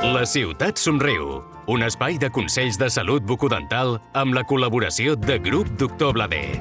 La ciutat somriu, un espai de consells de salut bucodental amb la col·laboració de Grup Doctor Blader.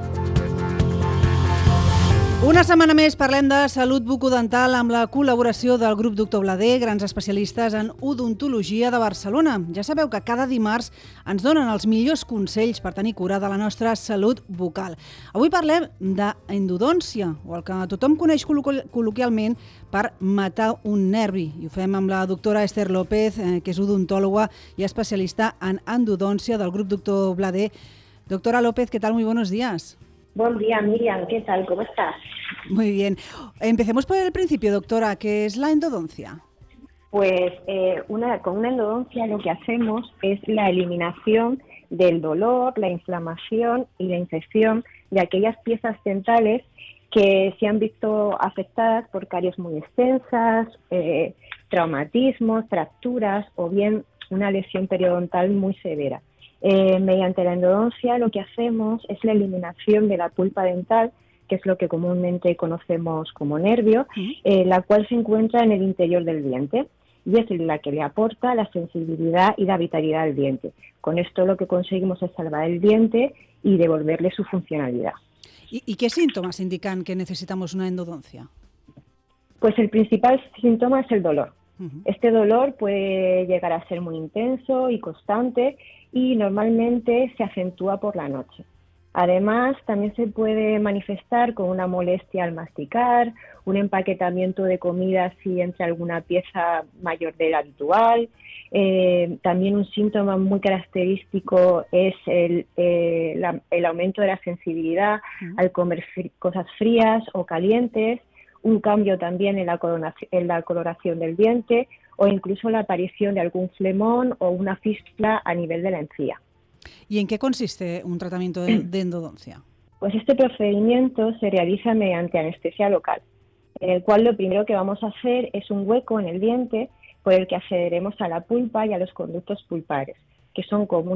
Una setmana més parlem de salut bucodental amb la col·laboració del Grup Doctor Blader, grans especialistes en odontologia de Barcelona. Ja sabeu que cada dimarts ens donen els millors consells per tenir cura de la nostra salut bucal. Avui parlem d'endodòncia, o el que tothom coneix col·loquialment per matar un nervi. I ho fem amb la doctora Esther López, que és odontòloga i especialista en endodòncia del Grup Doctor Blader. Doctora López, ¿qué tal? Muy buenos días. Buen día, Miriam. ¿Qué tal? ¿Cómo estás? Muy bien. Empecemos por el principio, doctora. ¿Qué es la endodoncia? Pues con una endodoncia lo que hacemos es la eliminación del dolor, la inflamación y la infección de aquellas piezas dentales que se han visto afectadas por caries muy extensas, traumatismos, fracturas o bien una lesión periodontal muy severa. Mediante la endodoncia lo que hacemos es la eliminación de la pulpa dental, que es lo que comúnmente conocemos como nervio, la cual se encuentra en el interior del diente y es la que le aporta la sensibilidad y la vitalidad al diente. Con esto lo que conseguimos es salvar el diente y devolverle su funcionalidad. ¿Y qué síntomas indican que necesitamos una endodoncia? Pues el principal síntoma es el dolor. Este dolor puede llegar a ser muy intenso y constante y normalmente se acentúa por la noche. Además, también se puede manifestar con una molestia al masticar, un empaquetamiento de comida si entra alguna pieza mayor de la habitual. También un síntoma muy característico es el aumento de la sensibilidad al comer cosas frías o calientes, un cambio también en la coloración del diente o incluso la aparición de algún flemón o una fístula a nivel de la encía. ¿Y en qué consiste un tratamiento de endodoncia? Pues este procedimiento se realiza mediante anestesia local, en el cual lo primero que vamos a hacer es un hueco en el diente por el que accederemos a la pulpa y a los conductos pulpares, que son como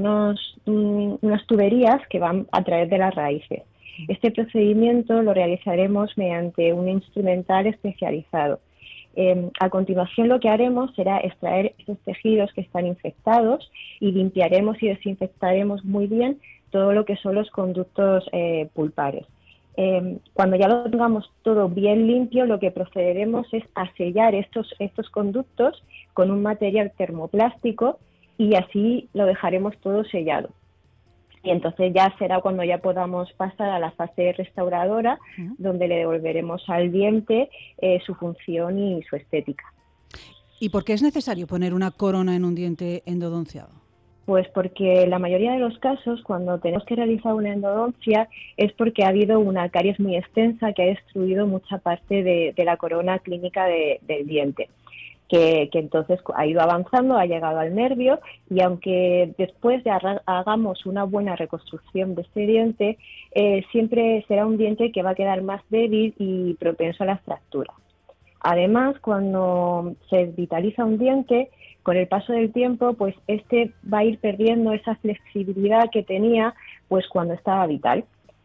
unas tuberías que van a través de las raíces. Este procedimiento lo realizaremos mediante un instrumental especializado. A continuación lo que haremos será extraer esos tejidos que están infectados y limpiaremos y desinfectaremos muy bien todo lo que son los conductos pulpares. Cuando ya lo tengamos todo bien limpio, lo que procederemos es a sellar estos conductos con un material termoplástico y así lo dejaremos todo sellado. Y entonces ya será cuando ya podamos pasar a la fase restauradora, donde le devolveremos al diente su función y su estética. ¿Y por qué es necesario poner una corona en un diente endodonciado? Pues porque la mayoría de los casos, cuando tenemos que realizar una endodoncia, es porque ha habido una caries muy extensa que ha destruido mucha parte de la corona clínica del diente. Que entonces ha ido avanzando, ha llegado al nervio y aunque después hagamos una buena reconstrucción de este diente, siempre será un diente que va a quedar más débil y propenso a las fracturas. Además, cuando se vitaliza un diente, con el paso del tiempo, pues este va a ir perdiendo esa flexibilidad que tenía pues cuando estaba vital.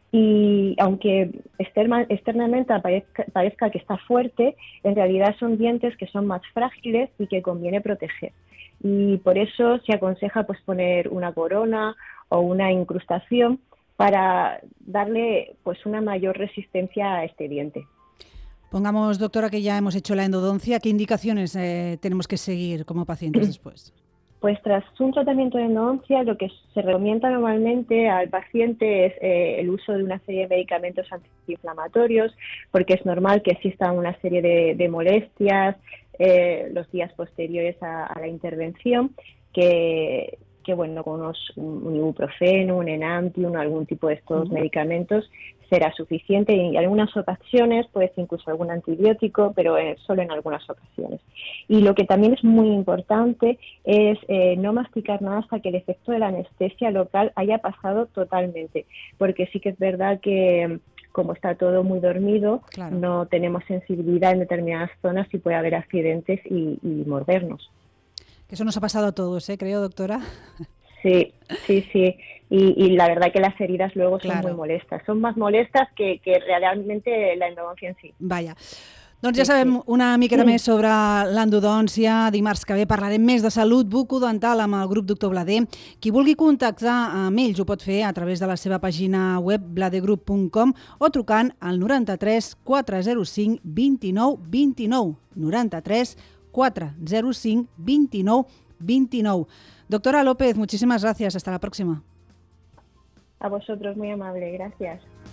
Y aunque externamente parezca que está fuerte, en realidad son dientes que son más frágiles y que conviene proteger. Y por eso se aconseja pues poner una corona o una incrustación para darle pues una mayor resistencia a este diente. Pongamos, doctora, que ya hemos hecho la endodoncia. ¿Qué indicaciones tenemos que seguir como pacientes después? Pues tras un tratamiento de endodoncia, lo que se recomienda normalmente al paciente es el uso de una serie de medicamentos antiinflamatorios, porque es normal que exista una serie de molestias los días posteriores a la intervención, que bueno, con un ibuprofeno, un enantium, algún tipo de estos medicamentos será suficiente y en algunas ocasiones puede ser incluso algún antibiótico, pero solo en algunas ocasiones. Y lo que también es muy importante es no masticar nada hasta que el efecto de la anestesia local haya pasado totalmente, porque sí que es verdad que como está todo muy dormido, claro, no tenemos sensibilidad en determinadas zonas y puede haber accidentes y mordernos. Eso nos ha pasado a todos, creo, doctora. Sí. Y la verdad que las heridas luego son claro, muy molestas. Son más molestas que realmente la endodoncia en sí. Vaya. Doncs ja sabem una miqueta més sobre l'endodòncia. Dimarts que ve parlarem més de salut bucodental amb el grup Doctor Blader. Qui vulgui contactar amb ells ho pot fer a través de la seva pàgina web bladergroup.com o trucant al 93 405 29 29. 93 405 29 29. Doctora López, muchísimas gracias. Hasta la próxima. A vosotros, muy amable. Gracias.